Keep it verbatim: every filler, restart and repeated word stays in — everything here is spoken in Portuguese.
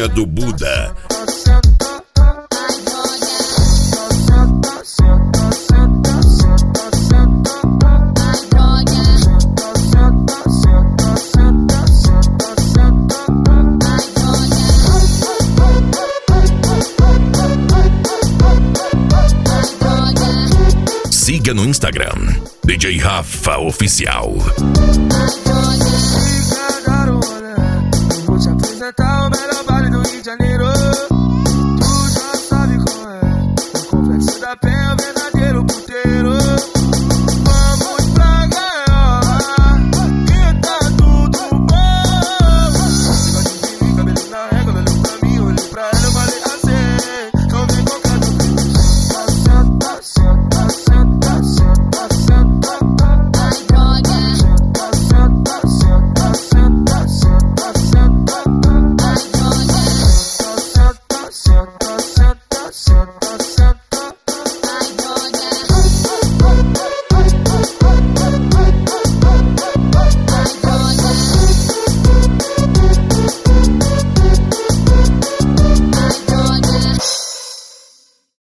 Praia do Buda. Siga no Instagram, D J Rafa Oficial. Vou te apresentar o melhor baile do Rio de Janeiro. Tu já sabe como é, o complexo da pena.